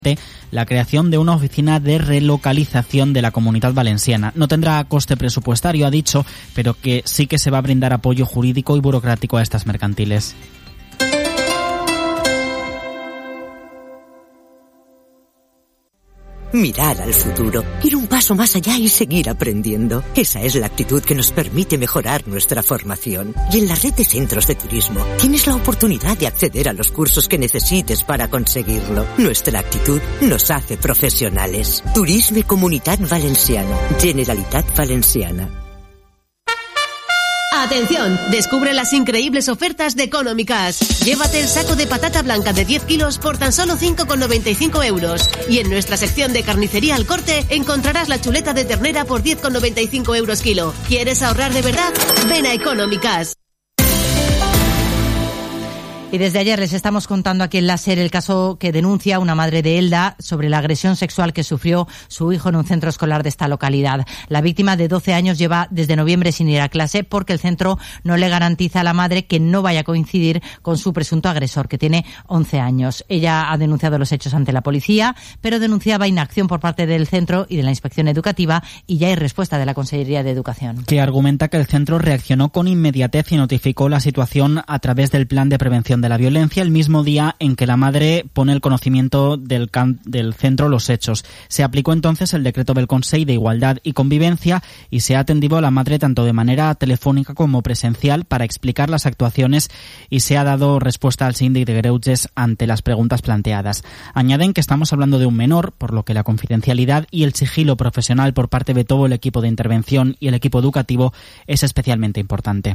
la creación de una oficina de relocalización de la Comunitat Valenciana. No tendrá coste presupuestario, ha dicho, pero que sí que se va a brindar apoyo jurídico y burocrático a estas mercantiles. Mirar al futuro, ir un paso más allá y seguir aprendiendo. Esa es la actitud que nos permite mejorar nuestra formación. Y en la red de centros de turismo tienes la oportunidad de acceder a los cursos que necesites para conseguirlo. Nuestra actitud nos hace profesionales. Turisme Comunitat Valenciana. Generalitat Valenciana. ¡Atención! Descubre las increíbles ofertas de Económicas. Llévate el saco de patata blanca de 10 kilos por tan solo 5,95 euros. Y en nuestra sección de carnicería al corte encontrarás la chuleta de ternera por 10,95 euros kilo. ¿Quieres ahorrar de verdad? Ven a Económicas. Y desde ayer les estamos contando aquí en la SER el caso que denuncia una madre de Elda sobre la agresión sexual que sufrió su hijo en un centro escolar de esta localidad. La víctima de 12 años lleva desde noviembre sin ir a clase porque el centro no le garantiza a la madre que no vaya a coincidir con su presunto agresor, que tiene 11 años. Ella ha denunciado los hechos ante la policía, pero denunciaba inacción por parte del centro y de la inspección educativa, y ya hay respuesta de la Consejería de Educación. Que argumenta que el centro reaccionó con inmediatez y notificó la situación a través del plan de prevención de la violencia el mismo día en que la madre pone el conocimiento del centro los hechos. Se aplicó entonces el decreto del Consell de Igualdad y Convivencia y se ha atendido a la madre tanto de manera telefónica como presencial para explicar las actuaciones, y se ha dado respuesta al síndic de Greuges ante las preguntas planteadas. Añaden que estamos hablando de un menor, por lo que la confidencialidad y el sigilo profesional por parte de todo el equipo de intervención y el equipo educativo es especialmente importante.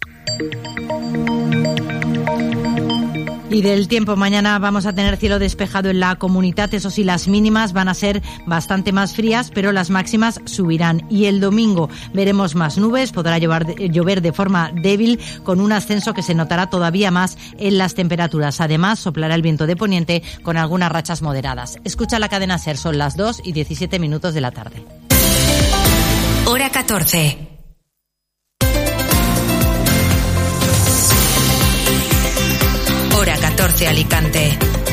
Y del tiempo, mañana vamos a tener cielo despejado en la comunidad. Eso sí, las mínimas van a ser bastante más frías, pero las máximas subirán. Y el domingo veremos más nubes, podrá llover de forma débil, con un ascenso que se notará todavía más en las temperaturas. Además, soplará el viento de poniente con algunas rachas moderadas. Escucha la cadena SER, son las 2:17 de la tarde. Hora 14. Hora 14, Alicante.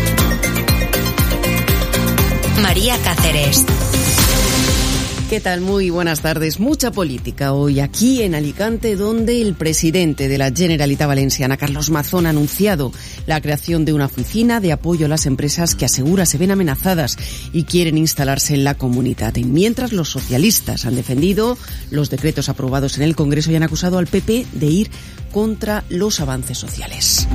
María Cáceres. ¿Qué tal? Muy buenas tardes. Mucha política hoy aquí en Alicante, donde el presidente de la Generalitat Valenciana, Carlos Mazón, ha anunciado la creación de una oficina de apoyo a las empresas que asegura se ven amenazadas y quieren instalarse en la comunidad. Y mientras los socialistas han defendido los decretos aprobados en el Congreso y han acusado al PP de ir contra los avances sociales.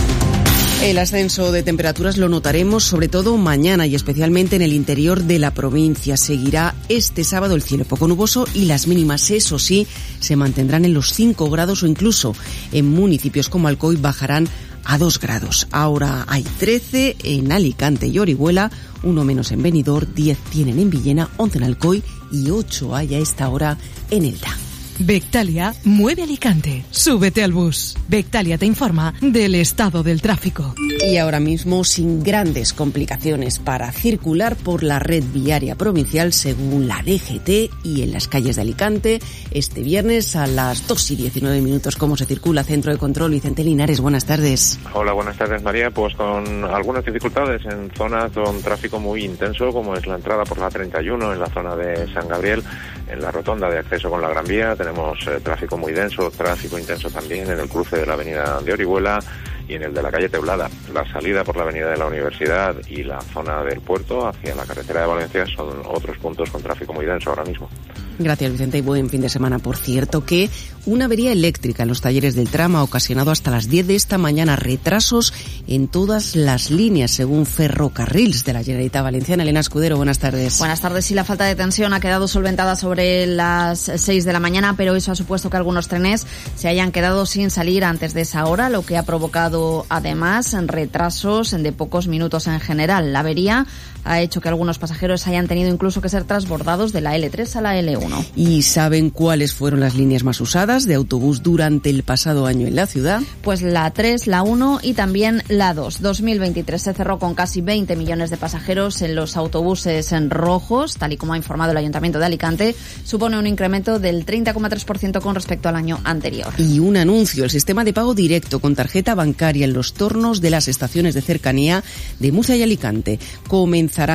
El ascenso de temperaturas lo notaremos sobre todo mañana y especialmente en el interior de la provincia. Seguirá este sábado el cielo poco nuboso y las mínimas, eso sí, se mantendrán en los 5 grados o incluso en municipios como Alcoy bajarán a 2 grados. Ahora hay 13 en Alicante y Orihuela, 1 menos en Benidorm, 10 tienen en Villena, 11 en Alcoy y 8 hay a esta hora en Elda. Bectalia mueve Alicante. Súbete al bus. Bectalia te informa del estado del tráfico. Y ahora mismo sin grandes complicaciones para circular por la red viaria provincial según la DGT y en las calles de Alicante. Este viernes a las 2:19 ¿cómo se circula? Centro de Control, Vicente Linares, buenas tardes. Hola, buenas tardes, María. Pues con algunas dificultades en zonas con tráfico muy intenso, como es la entrada por la 31 en la zona de San Gabriel, en la rotonda de acceso con la Gran Vía. Tenemos tráfico muy denso, tráfico intenso también en el cruce de la avenida de Orihuela y en el de la calle Teulada. La salida por la avenida de la Universidad y la zona del puerto hacia la carretera de Valencia son otros puntos con tráfico muy denso ahora mismo. Gracias, Vicente, y buen fin de semana. Por cierto, que una avería eléctrica en los talleres del tram ha ocasionado hasta las 10 de esta mañana retrasos en todas las líneas, según Ferrocarrils de la Generalitat Valenciana. Elena Escudero, buenas tardes. Buenas tardes. Sí, la falta de tensión ha quedado solventada sobre las 6 de la mañana, pero eso ha supuesto que algunos trenes se hayan quedado sin salir antes de esa hora, lo que ha provocado además retrasos de pocos minutos en general. La avería ha hecho que algunos pasajeros hayan tenido incluso que ser transbordados de la L3 a la L1. 1. ¿Y saben cuáles fueron las líneas más usadas de autobús durante el pasado año en la ciudad? Pues la 3, la 1 y también la 2. 2023 se cerró con casi 20 millones de pasajeros en los autobuses en rojos, tal y como ha informado el Ayuntamiento de Alicante. Supone un incremento del 30,3% con respecto al año anterior. Y un anuncio: el sistema de pago directo con tarjeta bancaria en los tornos de las estaciones de cercanía de Murcia y Alicante comenzará